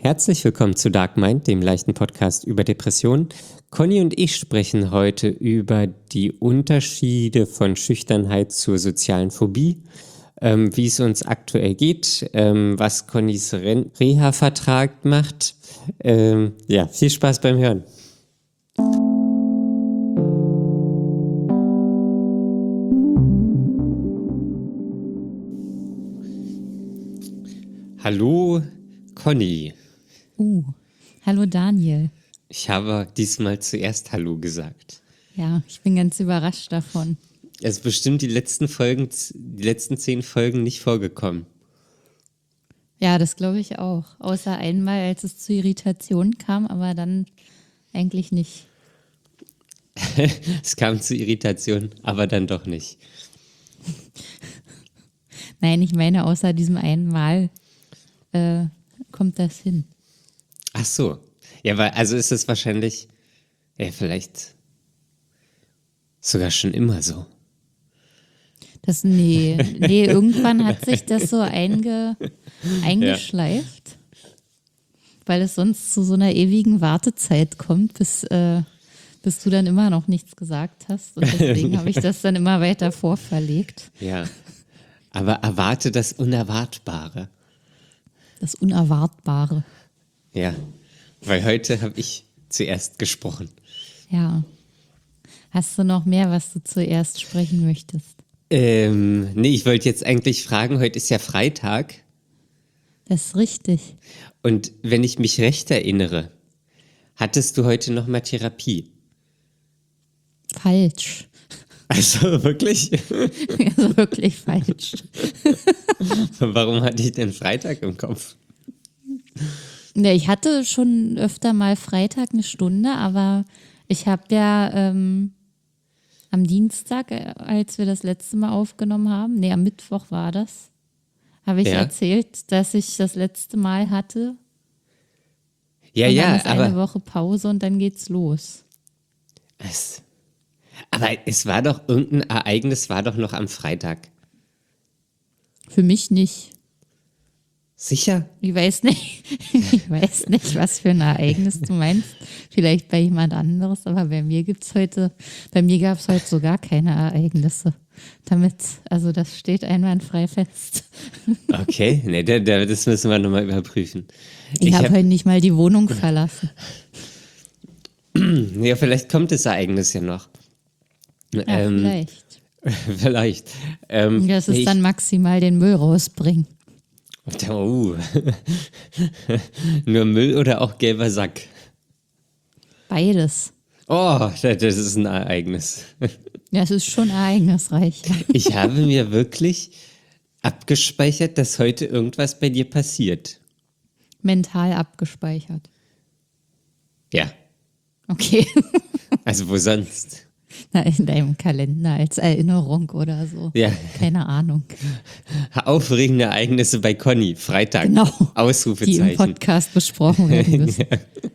Herzlich willkommen zu Dark Mind, dem leichten Podcast über Depressionen. Conny und ich sprechen heute über die Unterschiede von Schüchternheit zur sozialen Phobie, wie es uns aktuell geht, was Connys Reha-Vertrag macht. Viel Spaß beim Hören. Hallo Conny. Hallo Daniel. Ich habe diesmal zuerst Hallo gesagt. Ja, ich bin ganz überrascht davon. Es ist bestimmt die letzten 10 Folgen nicht vorgekommen. Ja, das glaube ich auch. Außer einmal, als es zu Irritationen kam, aber dann eigentlich nicht. Es kam zu Irritationen, aber dann doch nicht. Nein, ich meine, außer diesem einen Mal kommt das hin. Ach so. Ja, weil, also ist es wahrscheinlich, vielleicht sogar schon immer so. Nee, irgendwann hat sich das so eingeschleift, weil es sonst zu so einer ewigen Wartezeit kommt, bis du dann immer noch nichts gesagt hast. Und deswegen habe ich das dann immer weiter vorverlegt. Ja, aber erwarte das Unerwartbare. Das Unerwartbare. Ja, weil heute habe ich zuerst gesprochen. Ja. Hast du noch mehr, was du zuerst sprechen möchtest? Nee, ich wollte jetzt eigentlich fragen, heute ist ja Freitag. Das ist richtig. Und wenn ich mich recht erinnere, hattest du heute noch mal Therapie? Falsch. Also wirklich? Also wirklich falsch. Warum hatte ich denn Freitag im Kopf? Ja, ich hatte schon öfter mal Freitag eine Stunde, aber ich habe ja am Dienstag, als wir das letzte Mal aufgenommen haben, am Mittwoch war das, habe ich erzählt, dass ich das letzte Mal hatte. Ja, und dann ja, ist aber eine Woche Pause und dann geht's los. Aber es war doch, irgendein Ereignis war doch noch am Freitag. Für mich nicht. Sicher? Ich weiß nicht, was für ein Ereignis du meinst. Vielleicht bei jemand anderes, aber bei mir gab es heute so gar keine Ereignisse. Das steht einwandfrei fest. Okay, nee, das müssen wir nochmal überprüfen. Ich habe heute nicht mal die Wohnung verlassen. Ja, vielleicht kommt das Ereignis ja noch. Vielleicht. Vielleicht. Das ist dann maximal den Müll rausbringen. Nur Müll oder auch gelber Sack? Beides. Oh, das ist ein Ereignis. Ja, es ist schon ereignisreich. Ich habe mir wirklich abgespeichert, dass heute irgendwas bei dir passiert. Mental abgespeichert. Ja. Okay. Also wo sonst? Na, in deinem Kalender als Erinnerung oder so. Ja. Keine Ahnung. Aufregende Ereignisse bei Conny, Freitag. Genau. Ausrufezeichen. Die im Podcast besprochen werden müssen.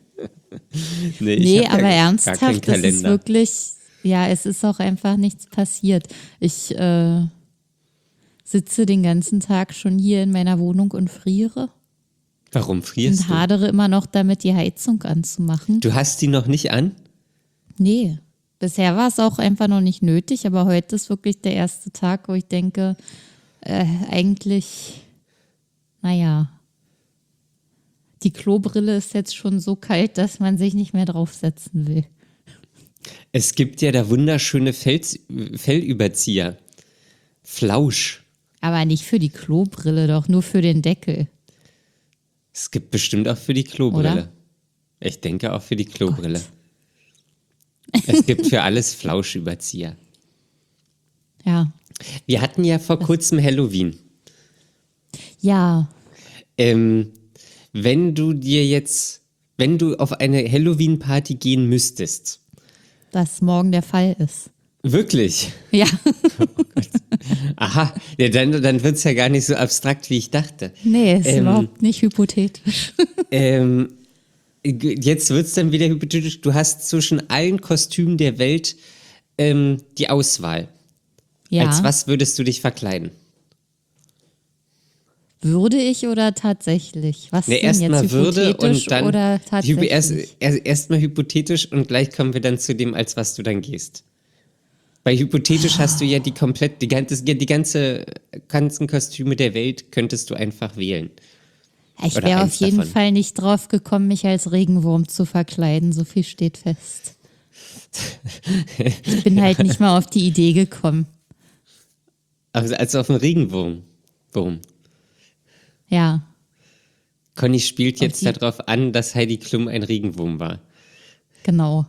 Nee, aber gar ernsthaft, keinen das ist Kalender. wirklich, es ist auch einfach nichts passiert. Ich sitze den ganzen Tag schon hier in meiner Wohnung und friere. Warum frierst Und hadere immer noch damit, die Heizung anzumachen. du? Du hast die noch nicht an? Nee. Bisher war es auch einfach noch nicht nötig, aber heute ist wirklich der erste Tag, wo ich denke, eigentlich, die Klobrille ist jetzt schon so kalt, dass man sich nicht mehr draufsetzen will. Es gibt ja da wunderschöne Fellüberzieher. Flausch. Aber nicht für die Klobrille, doch nur für den Deckel. Es gibt bestimmt auch für die Klobrille. Oder? Ich denke auch für die Klobrille. Es gibt für alles Flauschüberzieher. Ja. Wir hatten ja vor kurzem Halloween. Ja. Wenn du auf eine Halloween-Party gehen müsstest. Was morgen der Fall ist. Wirklich? Ja. Aha, ja, dann wird es ja gar nicht so abstrakt, wie ich dachte. Nee, ist überhaupt nicht hypothetisch. Jetzt wird es dann wieder hypothetisch. Du hast zwischen allen Kostümen der Welt die Auswahl. Ja. Als was würdest du dich verkleiden? Würde ich oder tatsächlich? Was Ne, denn jetzt, erstmal Würde hypothetisch und dann oder tatsächlich? erstmal hypothetisch und gleich kommen wir dann zu dem, als was du dann gehst. Bei hypothetisch hast du ja ganzen Kostüme der Welt könntest du einfach wählen. Ich Oder wäre auf eins jeden davon. Fall nicht drauf gekommen, mich als Regenwurm zu verkleiden. So viel steht fest. Ich bin halt nicht mal auf die Idee gekommen. Also auf einen Regenwurm. Wurm. Ja, Conny spielt jetzt die- darauf an, dass Heidi Klum ein Regenwurm war. genau.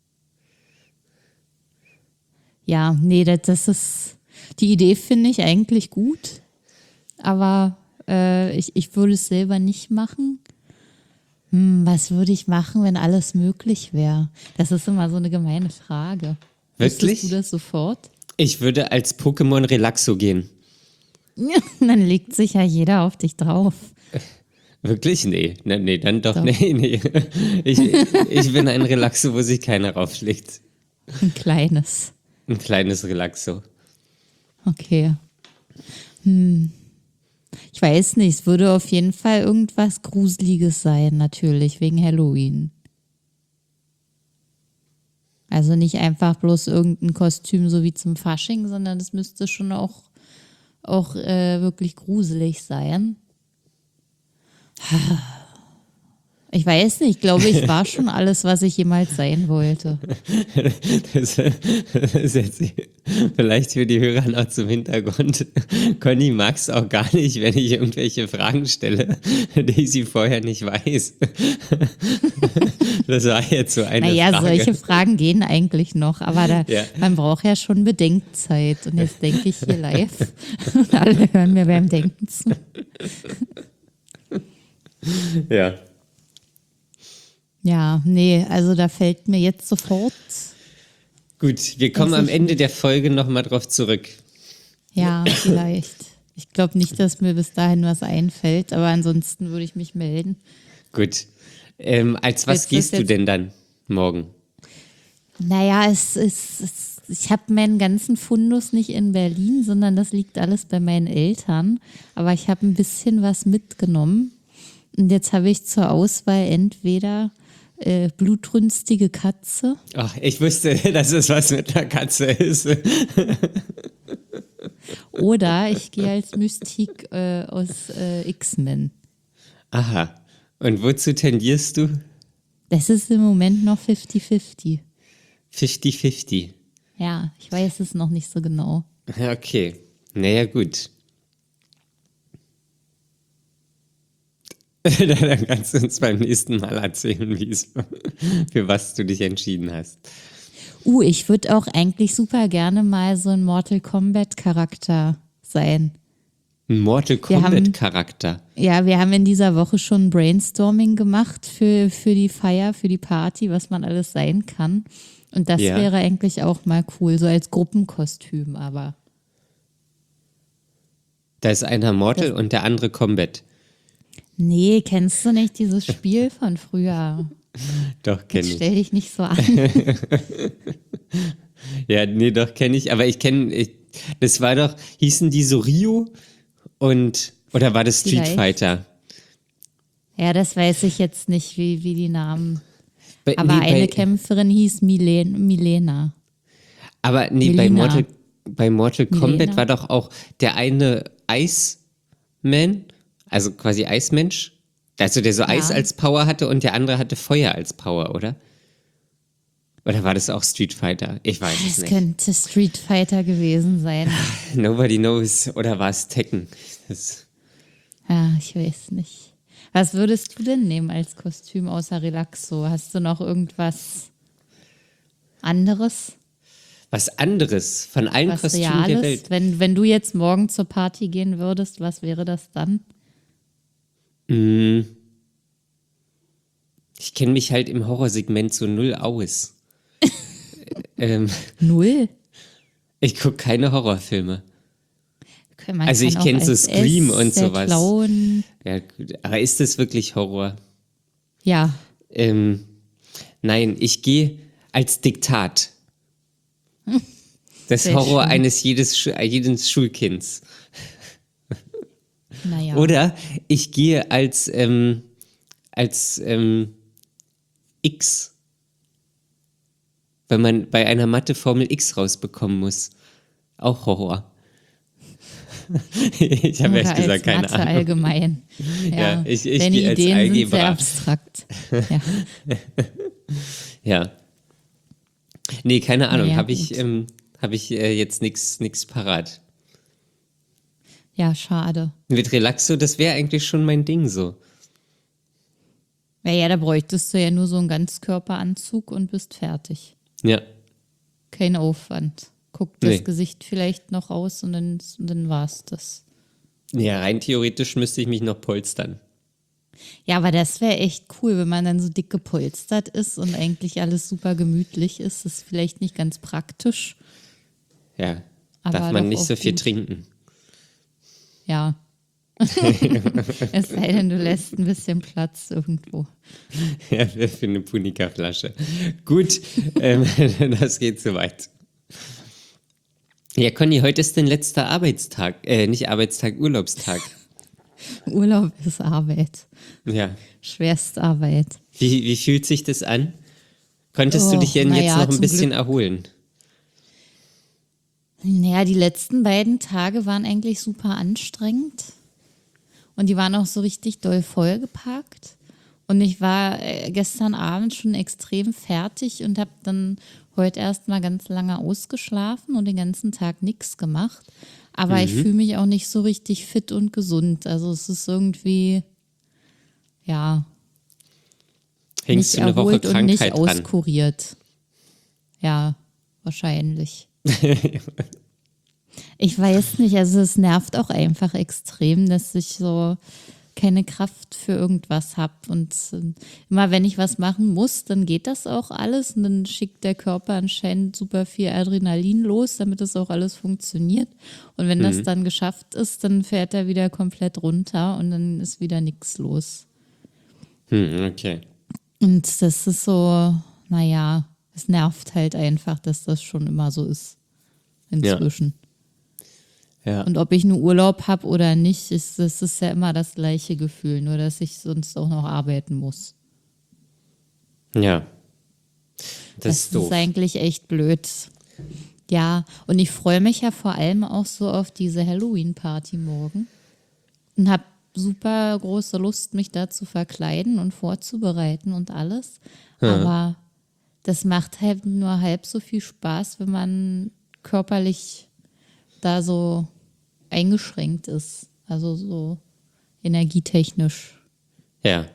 Ja, nee, das ist, die Idee finde ich eigentlich gut, aber ich würde es selber nicht machen. Was würde ich machen, wenn alles möglich wäre? Das ist immer so eine gemeine Frage. Wirklich? Wüsstest du das sofort? Ich würde als Pokémon Relaxo gehen. Dann legt sich ja jeder auf dich drauf. Wirklich? Nee. Nee, dann doch. Doch. Nee. Ich bin ein Relaxo, wo sich keiner raufschlägt. Ein kleines. Ein kleines Relaxo. Okay. Ich weiß nicht, es würde auf jeden Fall irgendwas Gruseliges sein, natürlich, wegen Halloween. Also nicht einfach bloß irgendein Kostüm so wie zum Fasching, sondern es müsste schon auch wirklich gruselig sein. Ich weiß nicht, ich glaube, ich war schon alles, was ich jemals sein wollte. Das ist jetzt vielleicht für die Hörer noch zum Hintergrund. Conny mag es auch gar nicht, wenn ich irgendwelche Fragen stelle, die sie vorher nicht weiß. Das war jetzt so eine Naja, Frage. solche Fragen gehen eigentlich noch, aber Ja. man braucht ja schon Bedenkzeit. Und jetzt denke ich hier live und alle hören mir beim Denken zu. Ja. Ja, nee, also da fällt mir jetzt sofort, Gut, wir kommen am Ende der Folge nochmal drauf zurück. ja, vielleicht. Ich glaube nicht, dass mir bis dahin was einfällt, aber ansonsten würde ich mich melden. Gut. Als was Jetzt gehst ist du jetzt- denn dann morgen? Naja, ich habe meinen ganzen Fundus nicht in Berlin, sondern das liegt alles bei meinen Eltern. Aber ich habe ein bisschen was mitgenommen. Und jetzt habe ich zur Auswahl entweder blutrünstige Katze Ach, ich wusste, dass es was mit einer Katze ist. oder ich gehe als Mystik aus X-Men. Aha. Und wozu tendierst du? Das ist im Moment noch 50-50. 50-50. Ja, ich weiß es noch nicht so genau. Ja, okay. Naja, gut. Dann kannst du uns beim nächsten Mal erzählen, für was du dich entschieden hast. Ich würde auch eigentlich super gerne mal so ein Mortal Kombat Charakter sein. Ein Mortal Wir haben- Kombat Charakter. Ja, wir haben in dieser Woche schon Brainstorming gemacht für die Feier, für die Party, was man alles sein kann. Und das Ja. wäre eigentlich auch mal cool, so als Gruppenkostüm, aber Da ist einer Mortal und der andere Combat. nee, kennst du nicht dieses Spiel von früher? Doch, kenne ich. Stell dich nicht so an. Ja, nee, doch, kenne ich. Aber das war doch, hießen die so Rio oder war das Street Vielleicht. Fighter? Ja, das weiß ich jetzt nicht, wie die Namen. Bei- Aber nee, eine Kämpferin hieß Milena. bei Melina. bei Mortal Kombat Milena. war doch auch der eine Iceman, also quasi Eismensch, also der so Eis als Power hatte und der andere hatte Feuer als Power, oder? Oder war das auch Street Fighter? Ich weiß es Das nicht. könnte Street Fighter gewesen sein. Nobody knows. Oder war es Tekken? Ja, ich weiß nicht. Was würdest du denn nehmen als Kostüm außer Relaxo? Hast du noch irgendwas anderes? Was anderes von allen Was Kostümen der Reales? Welt. Wenn du jetzt morgen zur Party gehen würdest, was wäre das dann? Ich kenne mich halt im Horrorsegment so null aus. Null? Ich gucke keine Horrorfilme. Man Also kann ich auch kenn so als Scream S, und der sowas. Clown. Ja, gut. Aber ist das wirklich Horror? Ja, Nein, ich gehe als Diktat. Das Sehr Horror schön. eines jeden Schulkinds. Naja. Oder ich gehe als X, weil man bei einer Mathe Formel X rausbekommen muss. Auch Horror. Ich habe ehrlich Oder gesagt als keine Mathe Ahnung. allgemein. Ja, ich Deine gehe als Ideen sind sehr Algebra. abstrakt. Ja. Ja. Nee, keine Ahnung. Naja, Habe ich jetzt nichts parat. Ja, schade. Mit Relaxo, das wäre eigentlich schon mein Ding so. Ja, da bräuchtest du ja nur so einen Ganzkörperanzug und bist fertig. Ja. Kein Aufwand. Guckt das Nee. Gesicht vielleicht noch aus und dann war's das. Ja, rein theoretisch müsste ich mich noch polstern. Ja, aber das wäre echt cool, wenn man dann so dick gepolstert ist und eigentlich alles super gemütlich ist. Das ist vielleicht nicht ganz praktisch. Ja. Aber Darf man doch nicht auch so viel gut. trinken. Ja. Es sei denn, du lässt ein bisschen Platz irgendwo. Ja, für eine Punika-Flasche. Gut, das geht zu weit. Ja, Conny, heute ist dein letzter Arbeitstag. Nicht Arbeitstag, Urlaubstag. Urlaub ist Arbeit. Ja. Schwerstarbeit. Wie fühlt sich das an? Konntest du dich denn jetzt naja, noch ein zum bisschen Glück. erholen? Naja, die letzten beiden Tage waren eigentlich super anstrengend. Und die waren auch so richtig doll vollgepackt. Und ich war gestern Abend schon extrem fertig und habe dann heute erst mal ganz lange ausgeschlafen und den ganzen Tag nichts gemacht. Aber ich fühle mich auch nicht so richtig fit und gesund. Also es ist irgendwie, ja, Hängst nicht du eine Woche erholt und nicht Krankheit dran? auskuriert. Ja, wahrscheinlich. Ich weiß nicht, also es nervt auch einfach extrem, dass ich so keine Kraft für irgendwas habe. Und immer wenn ich was machen muss, dann geht das auch alles. Und dann schickt der Körper anscheinend super viel Adrenalin los, damit das auch alles funktioniert. Und wenn das dann geschafft ist, dann fährt er wieder komplett runter und dann ist wieder nichts los. Okay. Und das ist so, naja, es nervt halt einfach, dass das schon immer so ist. Inzwischen. Ja. Und ob ich nur Urlaub habe oder nicht, das ist ja immer das gleiche Gefühl, nur dass ich sonst auch noch arbeiten muss. Ja. Das ist Das doof. ist eigentlich echt blöd. Ja, und ich freue mich ja vor allem auch so auf diese Halloween-Party morgen und habe super große Lust, mich da zu verkleiden und vorzubereiten und alles. Aber das macht halt nur halb so viel Spaß, wenn man körperlich da so eingeschränkt ist. Also so energietechnisch. Ja.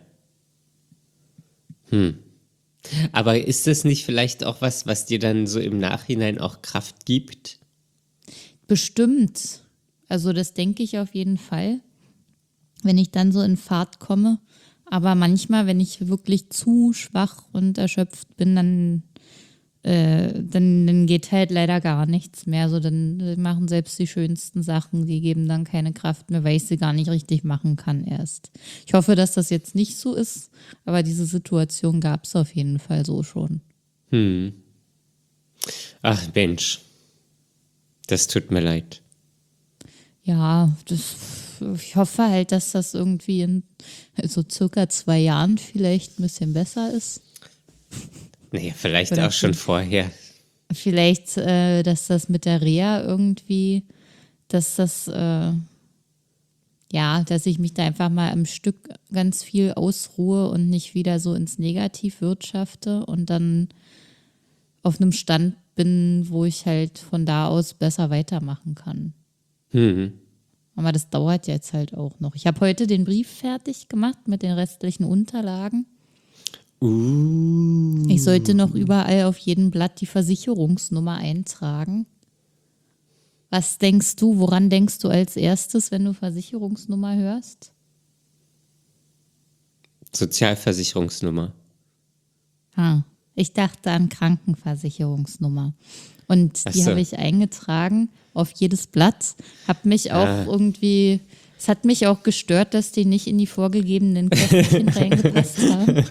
Aber ist das nicht vielleicht auch was dir dann so im Nachhinein auch Kraft gibt? Bestimmt. Also das denke ich auf jeden Fall, wenn ich dann so in Fahrt komme. Aber manchmal, wenn ich wirklich zu schwach und erschöpft bin, dann geht halt leider gar nichts mehr. Also dann machen selbst die schönsten Sachen, die geben dann keine Kraft mehr, weil ich sie gar nicht richtig machen kann erst. Ich hoffe, dass das jetzt nicht so ist, aber diese Situation gab es auf jeden Fall so schon. Ach Mensch, das tut mir leid. Ja, ich hoffe halt, dass das irgendwie in so circa 2 Jahren vielleicht ein bisschen besser ist. Nee, vielleicht Oder auch schon vorher. Vielleicht, dass das mit der Reha irgendwie, dass das, dass ich mich da einfach mal am Stück ganz viel ausruhe und nicht wieder so ins Negativ wirtschafte und dann auf einem Stand bin, wo ich halt von da aus besser weitermachen kann. Aber das dauert jetzt halt auch noch. Ich habe heute den Brief fertig gemacht mit den restlichen Unterlagen. Ich sollte noch überall auf jedem Blatt die Versicherungsnummer eintragen. Was denkst du, woran denkst du als erstes, wenn du Versicherungsnummer hörst? Sozialversicherungsnummer. Ich dachte an Krankenversicherungsnummer. Und Ach die so. habe ich eingetragen auf jedes Blatt. Es hat mich auch gestört, dass die nicht in die vorgegebenen Kästchen reingepasst haben.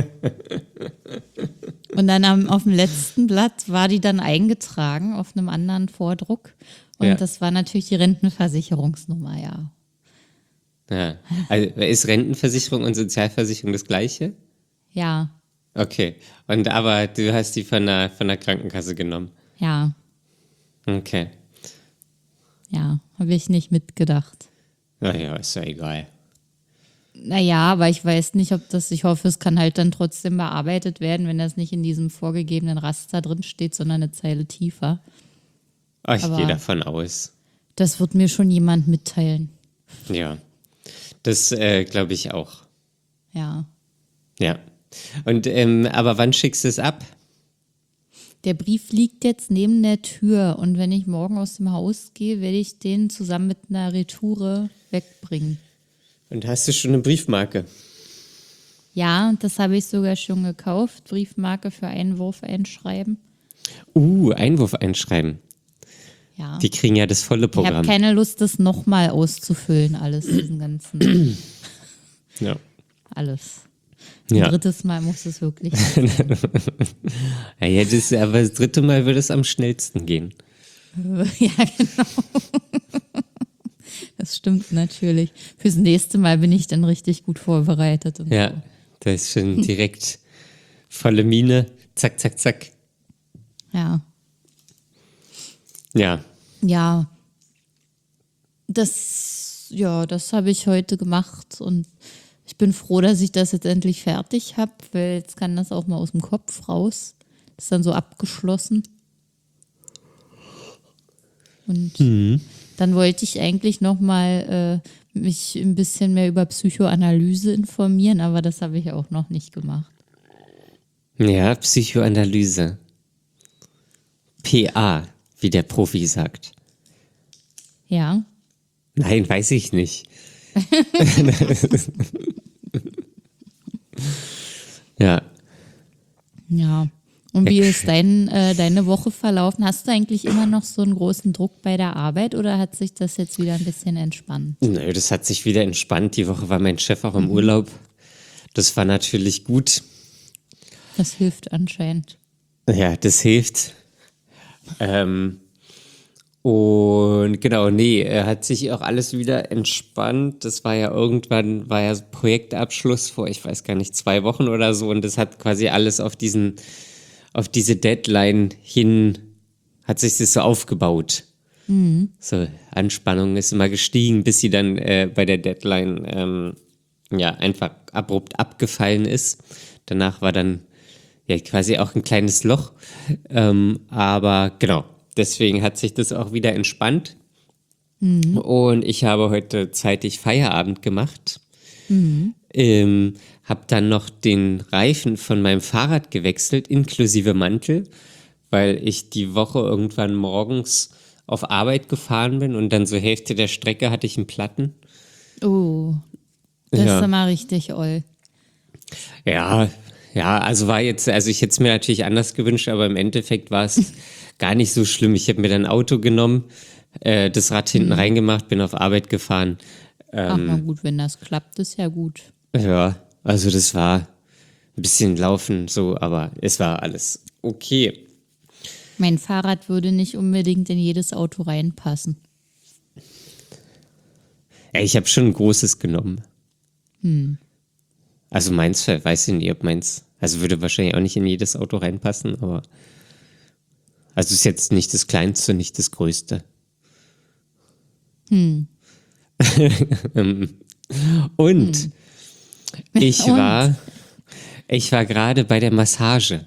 Und dann auf dem letzten Blatt war die dann eingetragen auf einem anderen Vordruck. Und Ja. das war natürlich die Rentenversicherungsnummer, ja. Ja. Also ist Rentenversicherung und Sozialversicherung das Gleiche? Ja, Okay. Aber du hast die von der Krankenkasse genommen. ja, Okay. ja, habe ich nicht mitgedacht. Naja, ist ja egal. Naja, aber ich weiß nicht, ich hoffe, es kann halt dann trotzdem bearbeitet werden, wenn das nicht in diesem vorgegebenen Raster drin steht, sondern eine Zeile tiefer. Oh, ich Aber- gehe davon aus. Das wird mir schon jemand mitteilen. Ja. Das glaube ich auch. Ja. Ja. Und aber wann schickst du es ab? Der Brief liegt jetzt neben der Tür und wenn ich morgen aus dem Haus gehe, werde ich den zusammen mit einer Retoure wegbringen. Und hast du schon eine Briefmarke? Ja, und das habe ich sogar schon gekauft. Briefmarke für Einwurf einschreiben. Einwurf einschreiben. Ja. Die kriegen ja das volle Ich habe Programm. keine Lust, das nochmal auszufüllen, alles, diesen ganzen, Ja. alles. Ein Ja. drittes Mal muss es wirklich sein. Ja, aber das dritte Mal würde es am schnellsten gehen. Ja, genau. Das stimmt natürlich. Fürs nächste Mal bin ich dann richtig gut vorbereitet. Und Ja, da ist schon direkt volle Mine. Zack, zack, zack. ja. Ja. Ja. Das habe ich heute gemacht und ich bin froh, dass ich das jetzt endlich fertig habe, weil jetzt kann das auch mal aus dem Kopf raus. Das ist dann so abgeschlossen. Und dann wollte ich eigentlich nochmal mich ein bisschen mehr über Psychoanalyse informieren, aber das habe ich auch noch nicht gemacht. Ja, Psychoanalyse. PA, wie der Profi sagt. Ja, Nein, weiß ich nicht. Ja. ja. Und wie ist deine Woche verlaufen? Hast du eigentlich immer noch so einen großen Druck bei der Arbeit oder hat sich das jetzt wieder ein bisschen entspannt? Nö, das hat sich wieder entspannt. Die Woche war mein Chef auch im Urlaub. Das war natürlich gut. Das hilft anscheinend. Ja, das hilft. Und genau, hat sich auch alles wieder entspannt. Das war ja irgendwann, Projektabschluss vor, ich weiß gar nicht, 2 Wochen oder so. Und das hat quasi alles auf diese Deadline hin, hat sich das so aufgebaut. So, Anspannung ist immer gestiegen, bis sie dann bei der Deadline einfach abrupt abgefallen ist. Danach war dann ja quasi auch ein kleines Loch. Aber genau, deswegen hat sich das auch wieder entspannt. Und ich habe heute zeitig Feierabend gemacht. Habe dann noch den Reifen von meinem Fahrrad gewechselt, inklusive Mantel, weil ich die Woche irgendwann morgens auf Arbeit gefahren bin und dann so Hälfte der Strecke hatte ich einen Platten. Oh, das Ja. ist immer richtig oll. Ja, also ich hätte es mir natürlich anders gewünscht, aber im Endeffekt war es gar nicht so schlimm. Ich habe mir dann ein Auto genommen, das Rad hinten reingemacht, bin auf Arbeit gefahren. Ach na gut, wenn das klappt, ist ja gut. Ja, also das war ein bisschen Laufen so, aber es war alles okay. Mein Fahrrad würde nicht unbedingt in jedes Auto reinpassen. Ja, ich habe schon ein großes genommen. Also meins, weiß ich nicht, ob meins, also würde wahrscheinlich auch nicht in jedes Auto reinpassen, aber also ist jetzt nicht das Kleinste, nicht das Größte. Und ich war gerade bei der Massage.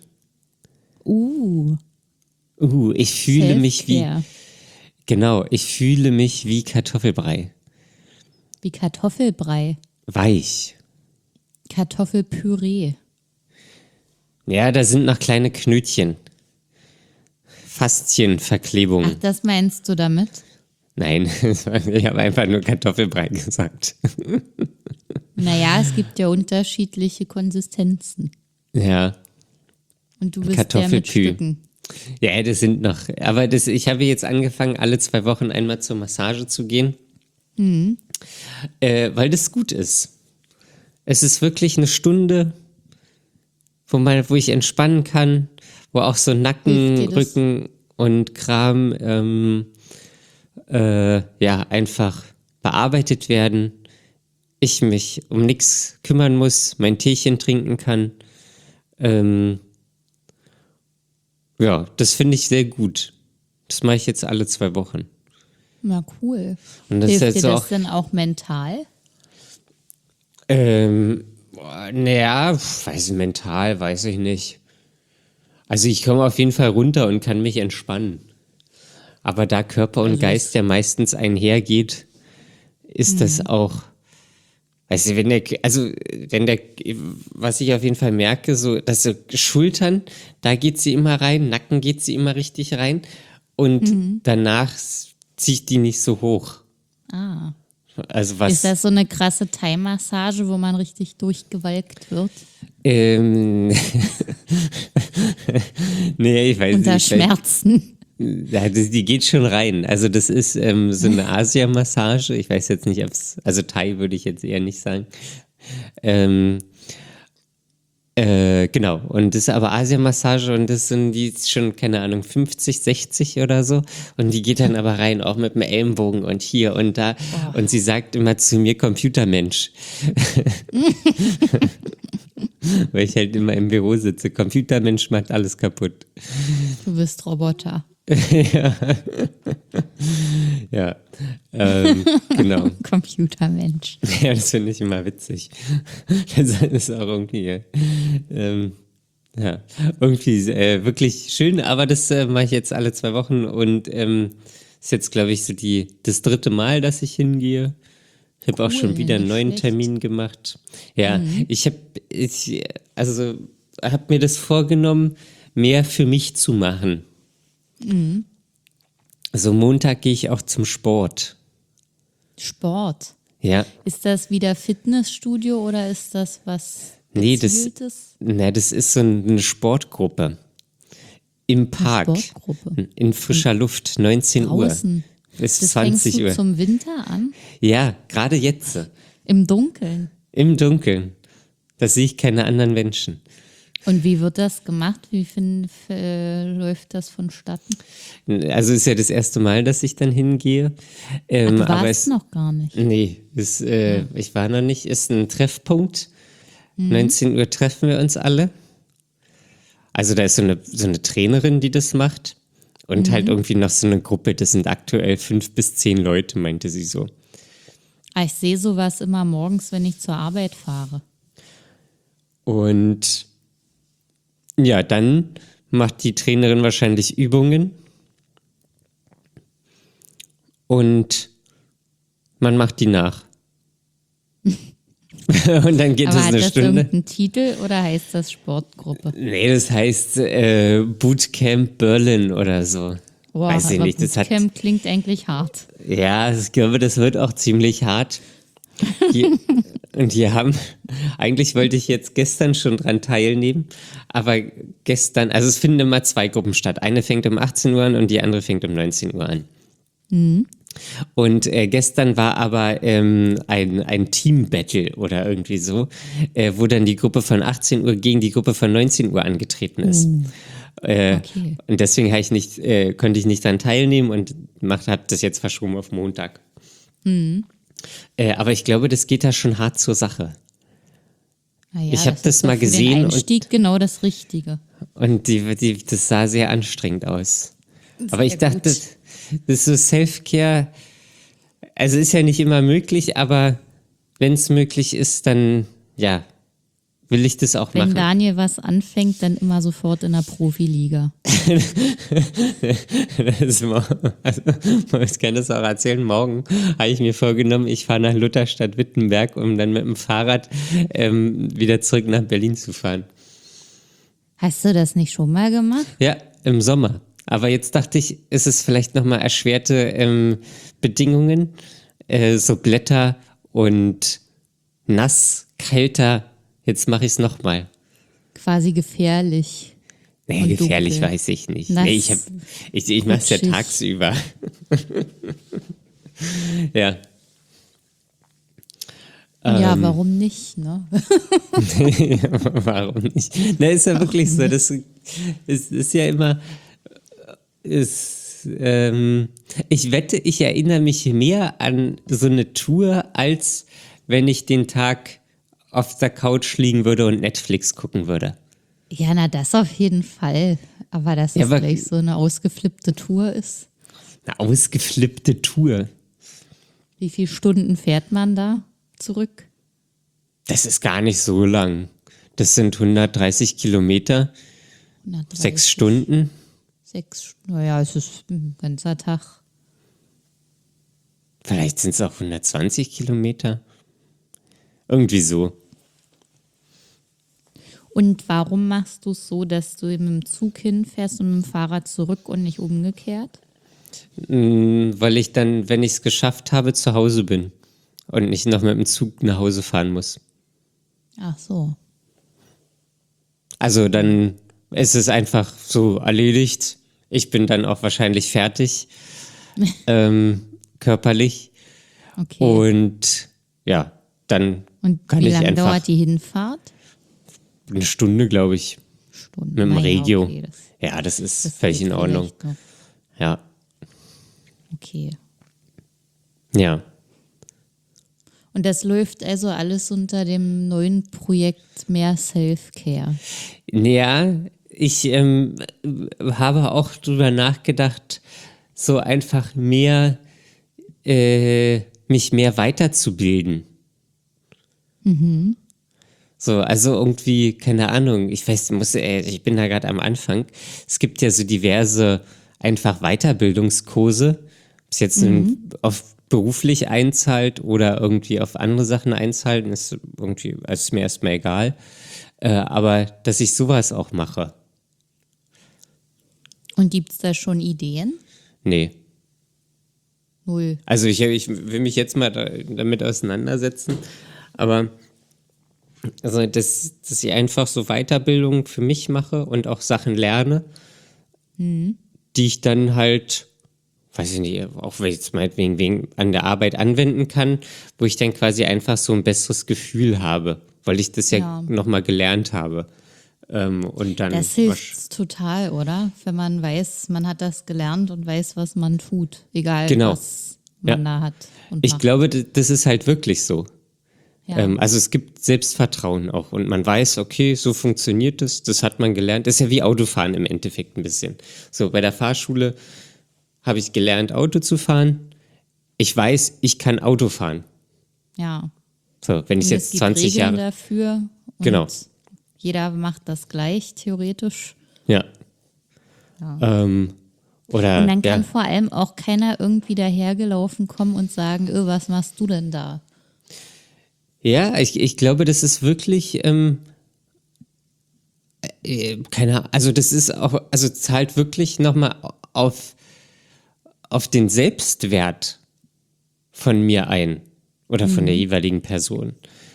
Ich fühle mich Selfcare. ich fühle mich wie Kartoffelbrei. Wie Kartoffelbrei, Weich. Kartoffelpüree. Ja, da sind noch kleine Knötchen. Faszienverklebung. Ach, das meinst du damit? Nein, ich habe einfach nur Kartoffelbrei gesagt. Naja, es gibt ja unterschiedliche Konsistenzen. Ja. Und du bist der mit Kartoffelpü. Stücken. Ja, das sind noch. Aber ich habe jetzt angefangen, alle 2 Wochen einmal zur Massage zu gehen. Weil das gut ist. Es ist wirklich eine Stunde, wo ich entspannen kann, wo auch so Nacken, Hilft dir das? Rücken und Kram einfach bearbeitet werden. ich mich um nichts kümmern muss, mein Teechen trinken kann. Ja, das finde ich sehr gut. Das mache ich jetzt alle 2 Wochen. Na cool. Und das Hilft ist dir jetzt das auch, denn auch mental? naja, mental, weiß ich nicht. Also ich komme auf jeden Fall runter und kann mich entspannen. Aber da Körper und Also Geist ja meistens einhergeht, ist das auch, weißt du, was ich auf jeden Fall merke, so, dass so Schultern, da geht sie immer rein, Nacken geht sie immer richtig rein und danach ziehe ich die nicht so hoch. Ah. Also Ist das so eine krasse Thai-Massage, wo man richtig durchgewalkt wird? nee, ich weiß Unter nicht. Schmerzen. Ja, die geht schon rein. Also das ist so eine Asia-Massage. Ich weiß jetzt nicht, also Thai würde ich jetzt eher nicht sagen. Genau. Und das ist aber Asia-Massage und das sind die schon, keine Ahnung, 50, 60 oder so. Und die geht dann aber rein, auch mit dem Ellenbogen und hier und da. Oh. Und sie sagt immer zu mir Computermensch. Weil ich halt immer im Büro sitze. Computermensch macht alles kaputt. Du bist Roboter. Ja, genau. Computermensch. Ja, das finde ich immer witzig. Das ist auch irgendwie, ja, irgendwie wirklich schön, aber das mache ich jetzt alle 2 Wochen und ist jetzt, glaube ich, so das 3. Mal, dass ich hingehe. Ich habe auch schon wieder einen nicht neuen schlecht. Termin gemacht. Ja, ich habe mir das vorgenommen, mehr für mich zu machen. Also Montag gehe ich auch zum Sport. Sport. Ja. Ist das wieder Fitnessstudio oder ist das was Nee, Gezieltes? das ist so eine Sportgruppe. Im Park. Sportgruppe. In frischer Luft, 19 Draußen. Uhr. Bis Das 20 fängst du Uhr. zum Winter an? Ja, gerade jetzt. Im Dunkeln. Im Dunkeln. Da sehe ich keine anderen Menschen. Und wie wird das gemacht? Wie läuft das vonstatten? Also ist ja das erste Mal, dass ich dann hingehe. Du aber warst noch gar nicht. Nee, ich war noch nicht. Ist ein Treffpunkt. 19 Uhr treffen wir uns alle. Also da ist so eine Trainerin, die das macht. Und halt irgendwie noch so eine Gruppe, das sind aktuell 5 bis 10 Leute, meinte sie so. Ich sehe sowas immer morgens, wenn ich zur Arbeit fahre. Und ja, dann macht die Trainerin wahrscheinlich Übungen. Und man macht die nach. Und dann geht Aber es hat eine das Stunde. irgendeinen Titel oder heißt das Sportgruppe? Nee, das heißt Bootcamp Berlin oder so. Boah, Weiß ich aber nicht. Das Bootcamp klingt eigentlich hart. Ja, ich glaube, das wird auch ziemlich hart. Und eigentlich wollte ich jetzt gestern schon dran teilnehmen, aber gestern, also es finden immer 2 Gruppen statt. Eine fängt um 18 Uhr an und die andere fängt um 19 Uhr an. Und gestern war aber ein Team-Battle oder irgendwie so, wo dann die Gruppe von 18 Uhr gegen die Gruppe von 19 Uhr angetreten ist. Okay. Und deswegen konnte ich nicht daran teilnehmen und habe das jetzt verschoben auf Montag. Aber ich glaube, das geht da schon hart zur Sache. Naja, Ich habe das ist doch mal für gesehen den Einstieg genau das Richtige. und das sah sehr anstrengend aus. Aber ich dachte, das ist so Self-Care, also ist ja nicht immer möglich, aber wenn es möglich ist, dann ja, will ich das auch Wenn machen. Daniel was anfängt, dann immer sofort in der Profiliga. Ich kann das auch erzählen. Morgen habe ich mir vorgenommen, ich fahre nach Lutherstadt-Wittenberg, um dann mit dem Fahrrad wieder zurück nach Berlin zu fahren. Hast du das nicht schon mal gemacht? Ja, im Sommer. Aber jetzt dachte ich, ist es vielleicht nochmal erschwerte Bedingungen, so Blätter und nass, kälter. Jetzt mache ich es nochmal. Quasi gefährlich. Nee, Und gefährlich dunkel. weiß ich nicht. Nass, Nee, ich mache es ja rutschig. tagsüber. Ja. Ja, warum nicht, ne? Warum nicht? Na, ist ja wirklich so. Das ist ja immer. Ich wette, ich erinnere mich mehr an so eine Tour, als wenn ich den Tag auf der Couch liegen würde und Netflix gucken würde. Ja, na das auf jeden Fall. Aber dass es aber gleich so eine ausgeflippte Tour ist. eine ausgeflippte Tour. Wie viele Stunden fährt man da zurück? Das ist gar nicht so lang. Das sind 130 Kilometer, 130. 6 Stunden. Naja, es ist ein ganzer Tag. Vielleicht sind es auch 120 Kilometer. Irgendwie so. Und warum machst du es so, dass du mit dem Zug hinfährst und mit dem Fahrrad zurück und nicht umgekehrt? Weil ich dann, wenn ich es geschafft habe, zu Hause bin und nicht noch mit dem Zug nach Hause fahren muss. Ach so. Also dann ist es einfach so erledigt. Ich bin dann auch wahrscheinlich fertig, körperlich. Okay. Und ja, dann Und kann wie ich lange einfach dauert die Hinfahrt? eine Stunde, glaube ich, Stunden. mit dem Naja, Regio. okay, Ja, das ist das völlig geht in Ordnung. vielleicht noch. Ja, Okay. ja. Und das läuft also alles unter dem neuen Projekt Mehr Self-Care. Ja, ich habe auch drüber nachgedacht, so einfach mehr, mich mehr weiterzubilden. So, also irgendwie, keine Ahnung, ich weiß, ich bin da gerade am Anfang. Es gibt ja so diverse einfach Weiterbildungskurse, ob es jetzt auf beruflich einzahlt oder irgendwie auf andere Sachen einzahlt, ist irgendwie, also ist mir erstmal egal. Aber dass ich sowas auch mache. Und gibt es da schon Ideen? Nee. Null. Also ich will mich jetzt mal damit auseinandersetzen, aber also dass ich einfach so Weiterbildung für mich mache und auch Sachen lerne, die ich dann halt, weiß ich nicht, auch wenn ich jetzt meinetwegen an der Arbeit anwenden kann, wo ich dann quasi einfach so ein besseres Gefühl habe, weil ich das ja nochmal gelernt habe. Und dann Das hilft total, oder? Wenn man weiß, man hat das gelernt und weiß, was man tut. Egal, Genau. was man da hat. Und Ich macht. glaube, das ist halt wirklich so. Ja. Also es gibt Selbstvertrauen auch und man weiß, okay, so funktioniert das hat man gelernt. Das ist ja wie Autofahren im Endeffekt ein bisschen. So, bei der Fahrschule habe ich gelernt, Auto zu fahren. Ich weiß, ich kann Auto fahren. Ja. So, wenn ich Und jetzt es gibt 20 Regeln Jahre... dafür. Und Genau. Jeder macht das gleich, theoretisch. Ja. Oder, Und dann kann ja, vor allem auch keiner irgendwie dahergelaufen kommen und sagen, was machst du denn da? ja, ich glaube, das ist wirklich... keine Ahnung, also das ist auch, also zahlt wirklich nochmal auf den Selbstwert von mir ein oder von der jeweiligen Person.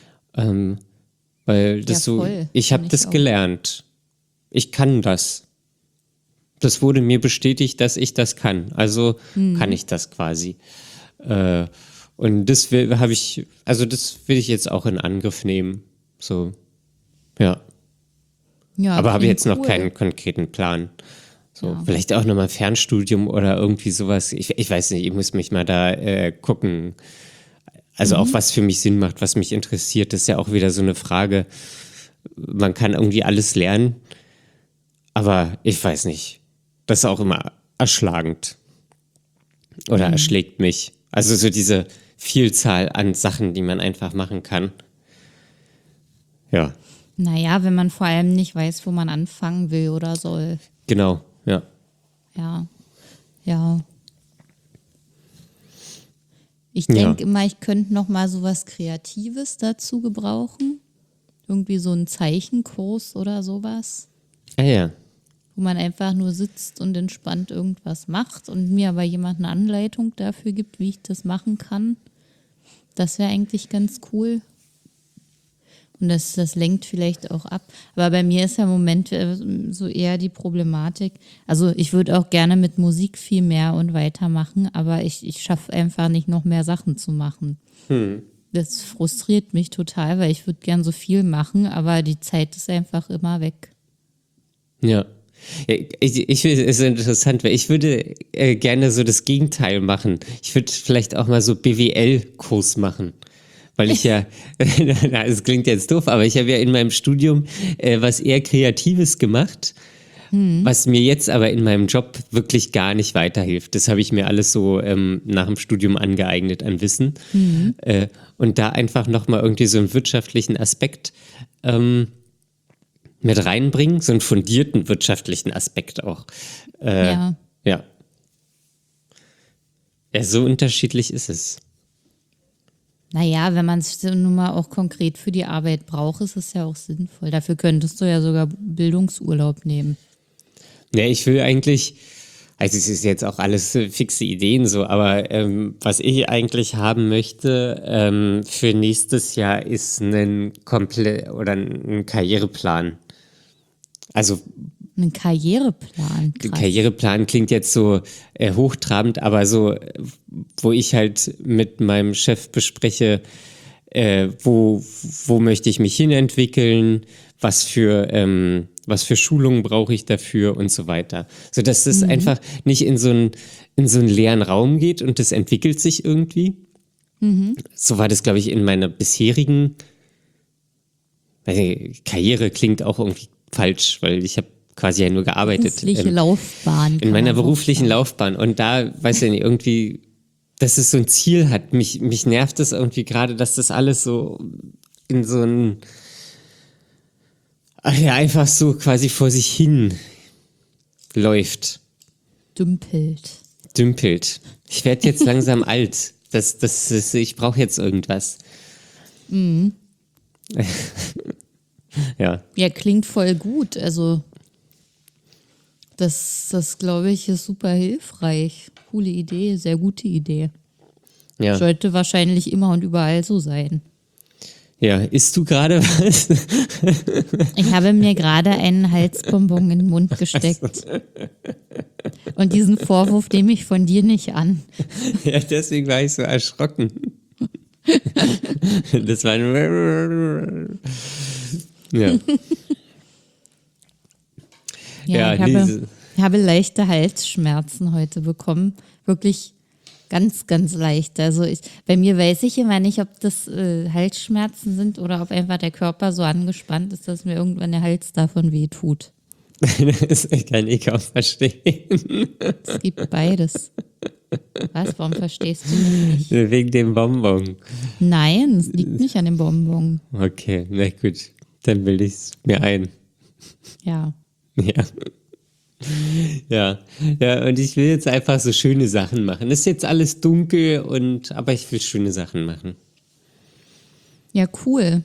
Weil das Ja, so, voll. ich habe Find das ich auch. gelernt. Ich kann das. Das wurde mir bestätigt, dass ich das kann. Also kann ich das quasi. Und das will ich jetzt auch in Angriff nehmen. So, ja. Ja, Aber habe klingt jetzt noch cool. keinen konkreten Plan. So, Ja. vielleicht auch nochmal Fernstudium oder irgendwie sowas. Ich weiß nicht, ich muss mich mal da gucken. Also auch was für mich Sinn macht, was mich interessiert. Das ist ja auch wieder so eine Frage. Man kann irgendwie alles lernen, aber ich weiß nicht. Das ist auch immer erschlagend. Oder erschlägt mich. Also so diese Vielzahl an Sachen, die man einfach machen kann. Ja, Naja, wenn man vor allem nicht weiß, wo man anfangen will oder soll. genau, ja. Ja. Ja. Ich Ja. denke immer, ich könnte noch mal so was Kreatives dazu gebrauchen. Irgendwie so einen Zeichenkurs oder sowas, Ah ja. wo man einfach nur sitzt und entspannt irgendwas macht und mir aber jemand eine Anleitung dafür gibt, wie ich das machen kann. Das wäre eigentlich ganz cool. Und das lenkt vielleicht auch ab. Aber bei mir ist ja im Moment so eher die Problematik. Also ich würde auch gerne mit Musik viel mehr und weitermachen, aber ich schaffe einfach nicht, noch mehr Sachen zu machen. Das frustriert mich total, weil ich würde gern so viel machen, aber die Zeit ist einfach immer weg. Ja. Ja, ich finde es interessant, weil ich würde gerne so das Gegenteil machen. Ich würde vielleicht auch mal so BWL-Kurs machen. weil ich ja, es klingt jetzt doof, aber ich habe ja in meinem Studium was eher Kreatives gemacht, was mir jetzt aber in meinem Job wirklich gar nicht weiterhilft. Das habe ich mir alles so nach dem Studium angeeignet an Wissen. Und da einfach nochmal irgendwie so einen wirtschaftlichen Aspekt mit reinbringen, so einen fundierten wirtschaftlichen Aspekt auch. Ja. Ja. Ja, so unterschiedlich ist es. Naja, wenn man es nun mal auch konkret für die Arbeit braucht, ist es ja auch sinnvoll. Dafür könntest du ja sogar Bildungsurlaub nehmen. Ja, ich will eigentlich, also es ist jetzt auch alles fixe Ideen so, aber was ich eigentlich haben möchte für nächstes Jahr ist ein Karriereplan. Also Einen Karriereplan. Krass. Karriereplan klingt jetzt so hochtrabend, aber so, wo ich halt mit meinem Chef bespreche, wo möchte ich mich hinentwickeln, was für Schulungen brauche ich dafür und so weiter. Sodass das einfach nicht in so einen leeren Raum geht und das entwickelt sich irgendwie. So war das, glaube ich, in meiner bisherigen Karriere klingt auch irgendwie falsch, weil ich habe quasi ja nur gearbeitet. Berufliche Laufbahn. In meiner beruflichen Laufbahn. Und da, weiß ich nicht, irgendwie, dass es so ein Ziel hat. Mich nervt es irgendwie gerade, dass das alles so in so ein, einfach so quasi vor sich hin läuft. Dümpelt. Ich werde jetzt langsam alt. Ich brauche jetzt irgendwas. Ja. Ja, klingt voll gut. Also das glaube ich, ist super hilfreich. Coole Idee, sehr gute Idee. Ja. Sollte wahrscheinlich immer und überall so sein. Ja, isst du gerade was? Ich habe mir gerade einen Halsbonbon in den Mund gesteckt. Und diesen Vorwurf nehme ich von dir nicht an. Ja, deswegen war ich so erschrocken. Das war ein ja. Ja, ich habe leichte Halsschmerzen heute bekommen. Wirklich ganz, ganz leicht. Also bei mir weiß ich immer nicht, ob das Halsschmerzen sind oder ob einfach der Körper so angespannt ist, dass mir irgendwann der Hals davon wehtut. Das kann ich kaum verstehen. Es gibt beides. Was? Warum verstehst du mich nicht? Wegen dem Bonbon. Nein, es liegt nicht an dem Bonbon. Okay, na gut. Dann bilde ich es mir ein. Ja. Ja. Ja. Ja, und ich will jetzt einfach so schöne Sachen machen. Es ist jetzt alles dunkel aber ich will schöne Sachen machen. Ja, cool.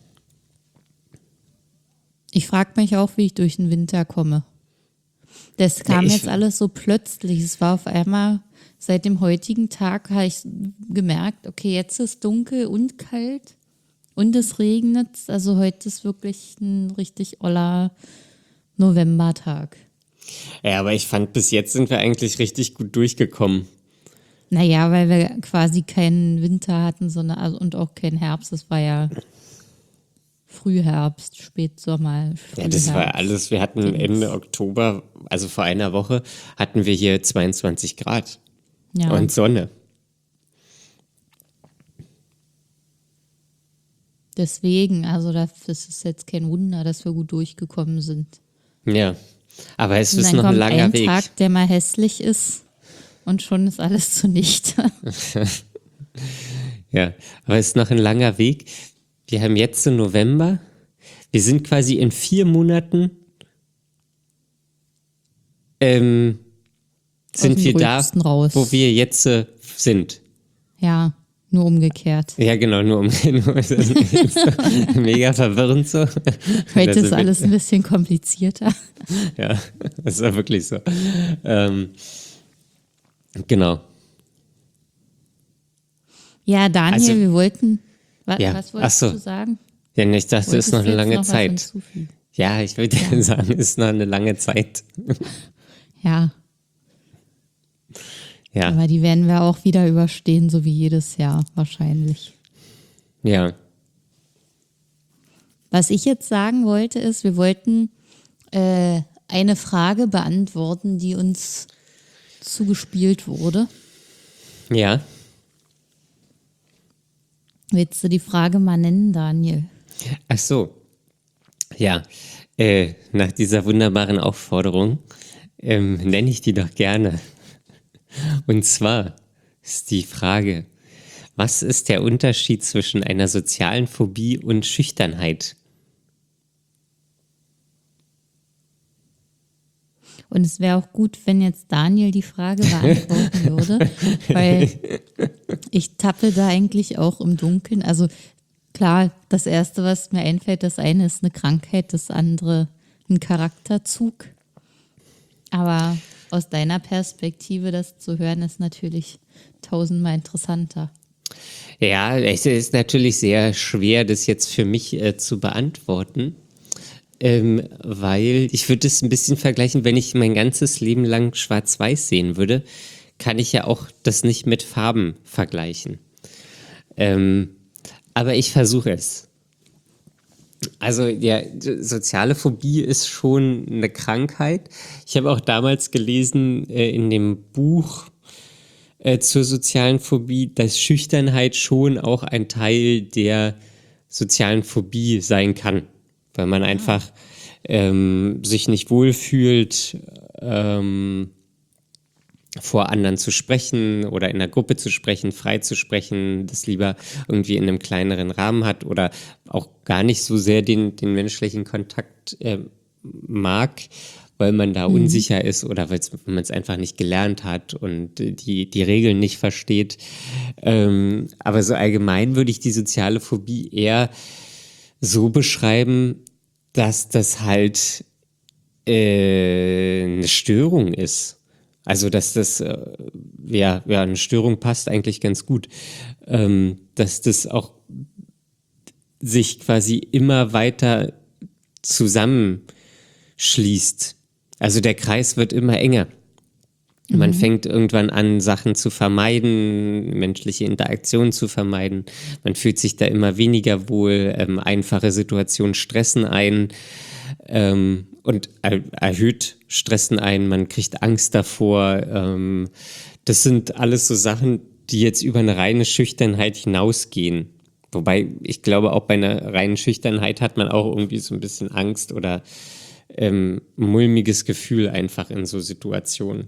Ich frage mich auch, wie ich durch den Winter komme. Das kam jetzt alles so plötzlich. Es war auf einmal, seit dem heutigen Tag habe ich gemerkt, okay, jetzt ist dunkel und kalt und es regnet. Also heute ist wirklich ein richtig oller Novembertag. Ja, aber ich fand, bis jetzt sind wir eigentlich richtig gut durchgekommen. Naja, weil wir quasi keinen Winter hatten, sondern und auch keinen Herbst. Es war ja Frühherbst, Spätsommer. Ja, das war alles. Wir hatten Ende Oktober, also vor einer Woche, hatten wir hier 22 Grad und Sonne. Deswegen, also das ist jetzt kein Wunder, dass wir gut durchgekommen sind. Ja, aber es Und ist dann noch ein kommt langer Weg. Tag, der mal hässlich ist und schon ist alles zunichte. Ja, aber es ist noch ein langer Weg. Wir haben jetzt so November. Wir sind quasi in 4 Monaten sind wir da, raus. wo wir jetzt sind. Ja, nur umgekehrt. Ja, genau, nur mega verwirrend so. Heute ist alles ein bisschen komplizierter. Ja, das war wirklich so. Genau. Ja, Daniel, Also, wir wollten. ja, Was wolltest du sagen? Ja, ich dachte, es ist noch eine lange Zeit. Was Ja, ich würde sagen, es ist noch eine lange Zeit. Ja. Ja. Aber die werden wir auch wieder überstehen, so wie jedes Jahr wahrscheinlich. Ja. Was ich jetzt sagen wollte, ist, wir wollten eine Frage beantworten, die uns zugespielt wurde. Ja. Willst du die Frage mal nennen, Daniel? Ach so, ja. Nach dieser wunderbaren Aufforderung nenne ich die doch gerne. Und zwar ist die Frage, was ist der Unterschied zwischen einer sozialen Phobie und Schüchternheit? Und es wäre auch gut, wenn jetzt Daniel die Frage beantworten würde, weil ich tappe da eigentlich auch im Dunkeln. Also klar, das Erste, was mir einfällt, das eine ist eine Krankheit, das andere ein Charakterzug. Aber aus deiner Perspektive das zu hören, ist natürlich tausendmal interessanter. Ja, es ist natürlich sehr schwer, das jetzt für mich zu beantworten, weil ich würde es ein bisschen vergleichen, wenn ich mein ganzes Leben lang schwarz-weiß sehen würde, kann ich ja auch das nicht mit Farben vergleichen. Aber ich versuche es. Also ja, soziale Phobie ist schon eine Krankheit. Ich habe auch damals gelesen in dem Buch zur sozialen Phobie, dass Schüchternheit schon auch ein Teil der sozialen Phobie sein kann, weil man einfach sich nicht wohlfühlt, vor anderen zu sprechen oder in einer Gruppe zu sprechen, frei zu sprechen, das lieber irgendwie in einem kleineren Rahmen hat oder auch gar nicht so sehr den menschlichen Kontakt mag, weil man da unsicher ist oder weil man es einfach nicht gelernt hat und die Regeln nicht versteht. Aber so allgemein würde ich die soziale Phobie eher so beschreiben, dass das halt eine Störung ist. Also, dass das, eine Störung passt eigentlich ganz gut. Dass das auch sich quasi immer weiter zusammenschließt. Also der Kreis wird immer enger. Man fängt irgendwann an, Sachen zu vermeiden, menschliche Interaktionen zu vermeiden. Man fühlt sich da immer weniger wohl. Einfache Situationen stressen ein. Und erhöht stressen ein, man kriegt Angst davor. Das sind alles so Sachen, die jetzt über eine reine Schüchternheit hinausgehen. Wobei ich glaube, auch bei einer reinen Schüchternheit hat man auch irgendwie so ein bisschen Angst oder mulmiges Gefühl einfach in so Situationen.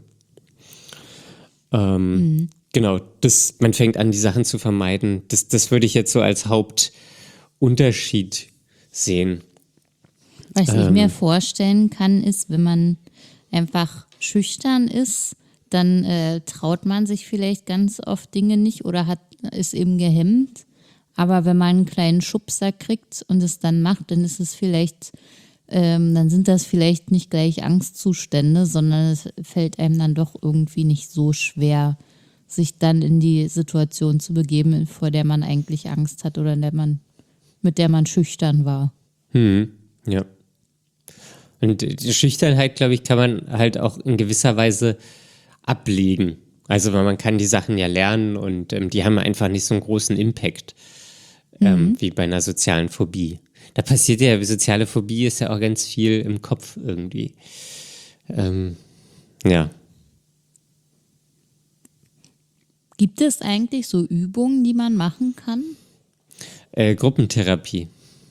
Genau, man fängt an, die Sachen zu vermeiden. Das würde ich jetzt so als Hauptunterschied sehen. Was ich mir vorstellen kann, ist, wenn man einfach schüchtern ist, dann traut man sich vielleicht ganz oft Dinge nicht oder ist eben gehemmt. Aber wenn man einen kleinen Schubser kriegt und es dann macht, dann ist es vielleicht, dann sind das vielleicht nicht gleich Angstzustände, sondern es fällt einem dann doch irgendwie nicht so schwer, sich dann in die Situation zu begeben, vor der man eigentlich Angst hat oder mit der man schüchtern war. Ja. Und die Schüchternheit, glaube ich, kann man halt auch in gewisser Weise ablegen. Also weil man kann die Sachen ja lernen und die haben einfach nicht so einen großen Impact wie bei einer sozialen Phobie. Da passiert ja, soziale Phobie ist ja auch ganz viel im Kopf irgendwie. Ja. Gibt es eigentlich so Übungen, die man machen kann? Gruppentherapie.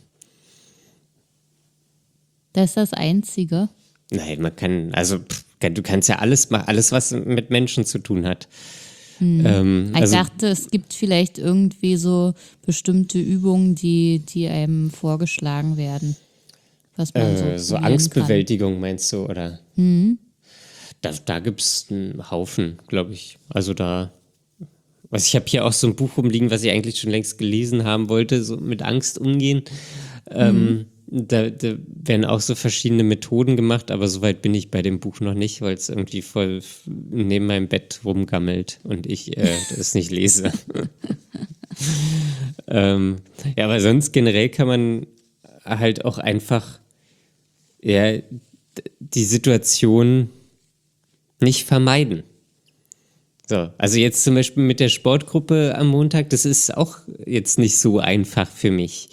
Das ist das Einzige. Nein, man kann, also du kannst ja alles machen, alles, was mit Menschen zu tun hat. Ich dachte, es gibt vielleicht irgendwie so bestimmte Übungen, die einem vorgeschlagen werden. Was man so Angstbewältigung kann. Meinst du, oder? Da gibt es einen Haufen, glaube ich. Also ich habe hier auch so ein Buch rumliegen, was ich eigentlich schon längst gelesen haben wollte, so mit Angst umgehen. Da werden auch so verschiedene Methoden gemacht, aber soweit bin ich bei dem Buch noch nicht, weil es irgendwie voll neben meinem Bett rumgammelt und ich das nicht lese. Aber sonst generell kann man halt auch einfach die Situation nicht vermeiden. So, also jetzt zum Beispiel mit der Sportgruppe am Montag, das ist auch jetzt nicht so einfach für mich.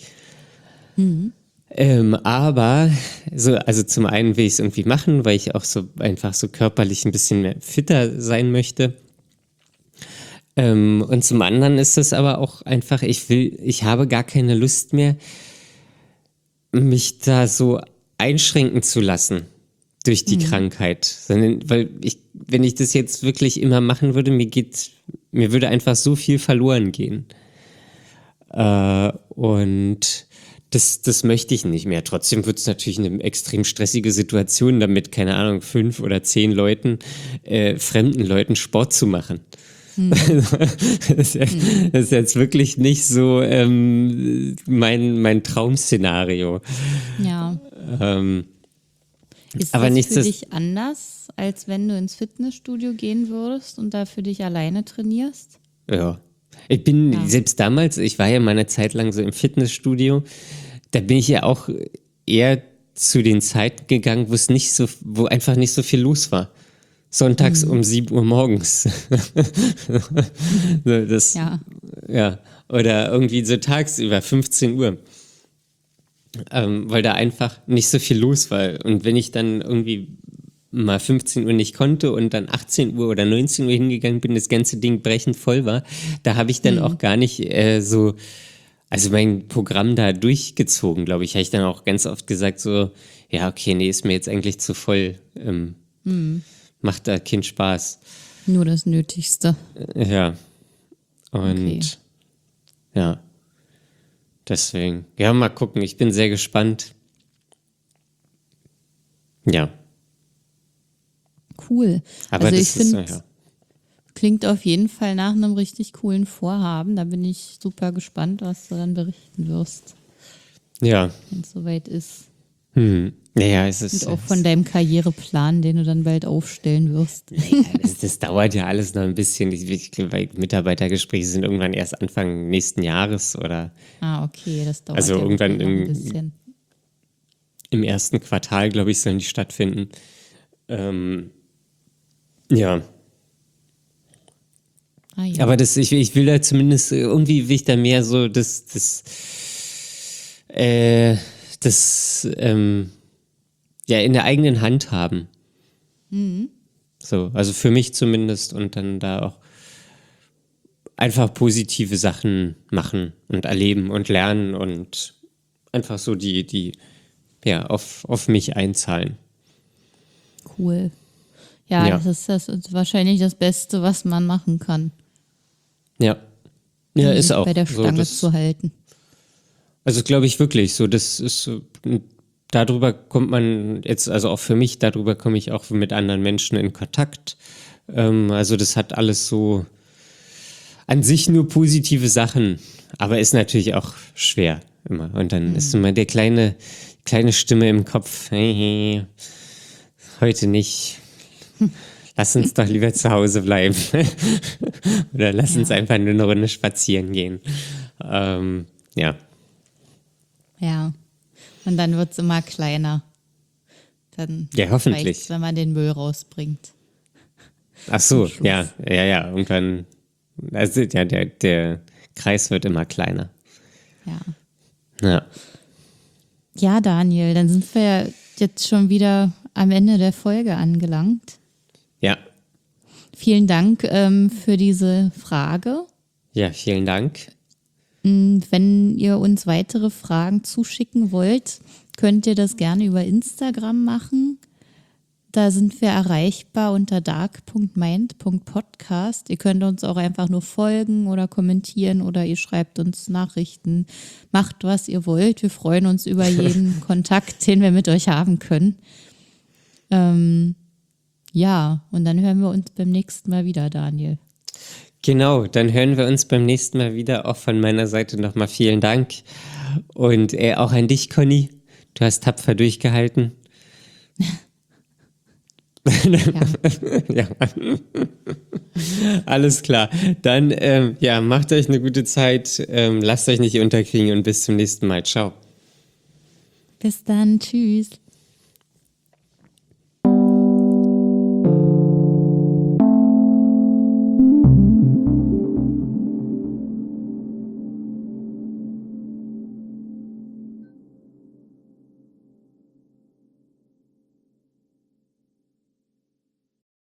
Aber also zum einen will ich es irgendwie machen, weil ich auch so einfach so körperlich ein bisschen mehr fitter sein möchte. Und zum anderen ist es aber auch einfach, ich habe gar keine Lust mehr, mich da so einschränken zu lassen durch die Krankheit. Sondern, wenn ich das jetzt wirklich immer machen würde, mir würde einfach so viel verloren gehen. Und das möchte ich nicht mehr. Trotzdem wird es natürlich eine extrem stressige Situation, damit, keine Ahnung, 5 oder 10 Leuten, fremden Leuten Sport zu machen. Das ist jetzt wirklich nicht so mein Traum-Szenario. Ja. Ist aber das für dich anders, als wenn du ins Fitnessstudio gehen würdest und da für dich alleine trainierst? Ja. Ich bin selbst damals, ich war ja mal eine Zeit lang so im Fitnessstudio, da bin ich ja auch eher zu den Zeiten gegangen, wo einfach nicht so viel los war. Sonntags um 7 Uhr morgens. Ja. Oder irgendwie so tagsüber, 15 Uhr. Weil da einfach nicht so viel los war. Und wenn ich dann irgendwie mal 15 Uhr nicht konnte und dann 18 Uhr oder 19 Uhr hingegangen bin, das ganze Ding brechend voll war, da habe ich dann auch gar nicht also mein Programm da durchgezogen, glaube ich. Habe ich dann auch ganz oft gesagt so, ja, okay, nee, ist mir jetzt eigentlich zu voll. Macht da keinen Spaß. Nur das Nötigste. Ja. Und ja. Deswegen. Ja, mal gucken. Ich bin sehr gespannt. Ja. Cool. Aber also das ich finde, klingt auf jeden Fall nach einem richtig coolen Vorhaben. Da bin ich super gespannt, was du dann berichten wirst. Ja. Wenn es soweit ist. Ja, es ist. Und auch von deinem Karriereplan, den du dann bald aufstellen wirst. Ja, das dauert ja alles noch ein bisschen. Ich glaube, Mitarbeitergespräche sind irgendwann erst Anfang nächsten Jahres oder. Okay, das dauert also ja irgendwann noch ein bisschen. Im ersten Quartal, glaube ich, sollen die stattfinden. Ja. Ja. Aber ich will da zumindest, irgendwie will ich da mehr so ja, in der eigenen Hand haben. So, also für mich zumindest und dann da auch einfach positive Sachen machen und erleben und lernen und einfach so die auf mich einzahlen. Cool. Ja, das ist wahrscheinlich das Beste, was man machen kann. Ja. Ja, um ist sich auch. bei der Stange zu halten. Also glaube ich wirklich so, das ist so, darüber kommt man jetzt, also auch für mich, darüber komme ich auch mit anderen Menschen in Kontakt. Also das hat alles so an sich nur positive Sachen, aber ist natürlich auch schwer immer. Und dann ist immer der kleine Stimme im Kopf, hey, heute nicht. Lass uns doch lieber zu Hause bleiben. Oder lass uns einfach nur eine Runde spazieren gehen. Ja. Ja. Und dann wird es immer kleiner. Dann ja, hoffentlich. reicht's, wenn man den Müll rausbringt. Ach so, ja. Irgendwann, also ja, der Kreis wird immer kleiner. Ja. Ja, Daniel, dann sind wir ja jetzt schon wieder am Ende der Folge angelangt. Ja. Vielen Dank für diese Frage. Ja, vielen Dank. Wenn ihr uns weitere Fragen zuschicken wollt, könnt ihr das gerne über Instagram machen. Da sind wir erreichbar unter dark.mind.podcast. Ihr könnt uns auch einfach nur folgen oder kommentieren oder ihr schreibt uns Nachrichten. Macht, was ihr wollt. Wir freuen uns über jeden Kontakt, den wir mit euch haben können. Ja, und dann hören wir uns beim nächsten Mal wieder, Daniel. Genau, dann hören wir uns beim nächsten Mal wieder. Auch von meiner Seite nochmal vielen Dank. Und auch an dich, Conny. Du hast tapfer durchgehalten. Ja. Alles klar. Dann, macht euch eine gute Zeit. Lasst euch nicht unterkriegen und bis zum nächsten Mal. Ciao. Bis dann. Tschüss.